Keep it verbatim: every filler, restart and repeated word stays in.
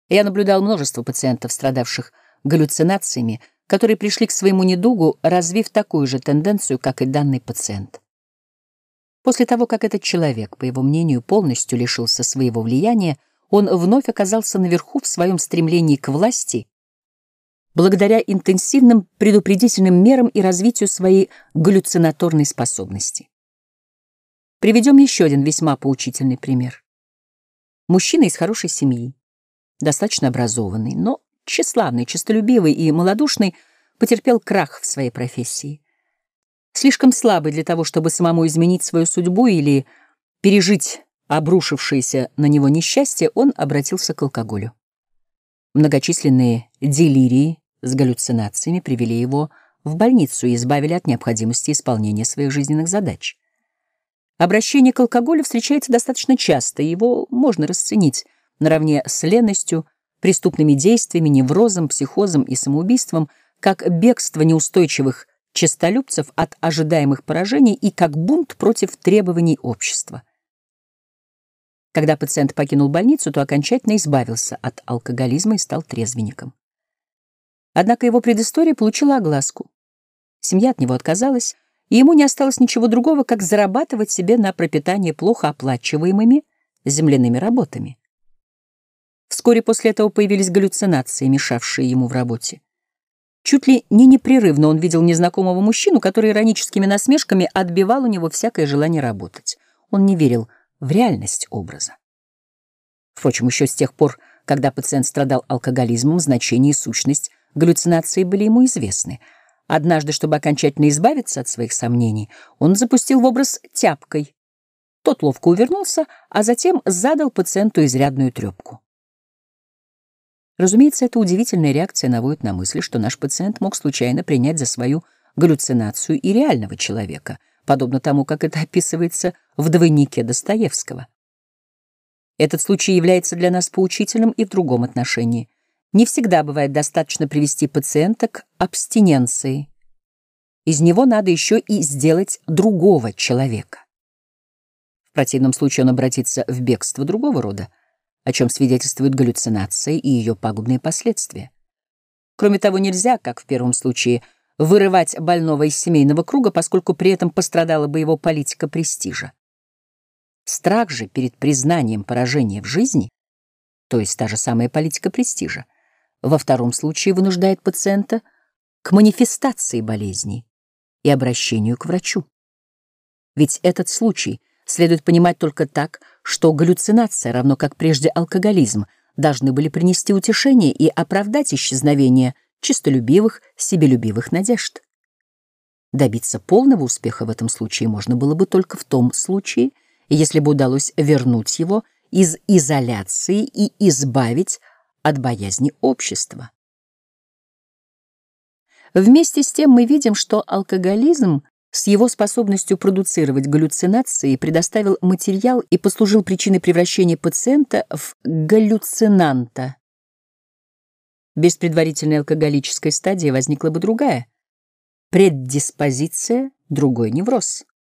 Я наблюдал множество пациентов, страдавших галлюцинациями, которые пришли к своему недугу, развив такую же тенденцию, как и данный пациент. После того, как этот человек, по его мнению, полностью лишился своего влияния, он вновь оказался наверху в своем стремлении к власти благодаря интенсивным предупредительным мерам и развитию своей галлюцинаторной способности. Приведем еще один весьма поучительный пример. Мужчина из хорошей семьи, достаточно образованный, но тщеславный, честолюбивый и малодушный, потерпел крах в своей профессии. Слишком слабый для того, чтобы самому изменить свою судьбу или пережить обрушившееся на него несчастье, он обратился к алкоголю. Многочисленные делирии с галлюцинациями привели его в больницу и избавили от необходимости исполнения своих жизненных задач. Обращение к алкоголю встречается достаточно часто, и его можно расценить наравне с ленностью, преступными действиями, неврозом, психозом и самоубийством, как бегство неустойчивых честолюбцев от ожидаемых поражений и как бунт против требований общества. Когда пациент покинул больницу, то окончательно избавился от алкоголизма и стал трезвенником. Однако его предыстория получила огласку. Семья от него отказалась, и ему не осталось ничего другого, как зарабатывать себе на пропитание плохо оплачиваемыми земляными работами. Вскоре после этого появились галлюцинации, мешавшие ему в работе. Чуть ли не непрерывно он видел незнакомого мужчину, который ироническими насмешками отбивал у него всякое желание работать. Он не верил в реальность образа. Впрочем, еще с тех пор, когда пациент страдал алкоголизмом, значение и сущность галлюцинации были ему известны. Однажды, чтобы окончательно избавиться от своих сомнений, он запустил в образ тяпкой. Тот ловко увернулся, а затем задал пациенту изрядную трепку. Разумеется, эта удивительная реакция наводит на мысль, что наш пациент мог случайно принять за свою галлюцинацию и реального человека, подобно тому, как это описывается в «Двойнике» Достоевского. Этот случай является для нас поучительным и в другом отношении. Не всегда бывает достаточно привести пациента к абстиненции. Из него надо еще и сделать другого человека. В противном случае он обратится в бегство другого рода, о чем свидетельствует галлюцинация и ее пагубные последствия. Кроме того, нельзя, как в первом случае, вырывать больного из семейного круга, поскольку при этом пострадала бы его политика престижа. Страх же перед признанием поражения в жизни, то есть та же самая политика престижа, во втором случае вынуждает пациента к манифестации болезни и обращению к врачу. Ведь этот случай следует понимать только так, что галлюцинация, равно как прежде алкоголизм, должны были принести утешение и оправдать исчезновение честолюбивых, себелюбивых надежд. Добиться полного успеха в этом случае можно было бы только в том случае, если бы удалось вернуть его из изоляции и избавить от боязни общества. Вместе с тем мы видим, что алкоголизм с его способностью продуцировать галлюцинации предоставил материал и послужил причиной превращения пациента в галлюцинанта. Без предварительной алкоголической стадии возникла бы другая преддиспозиция, другой невроз.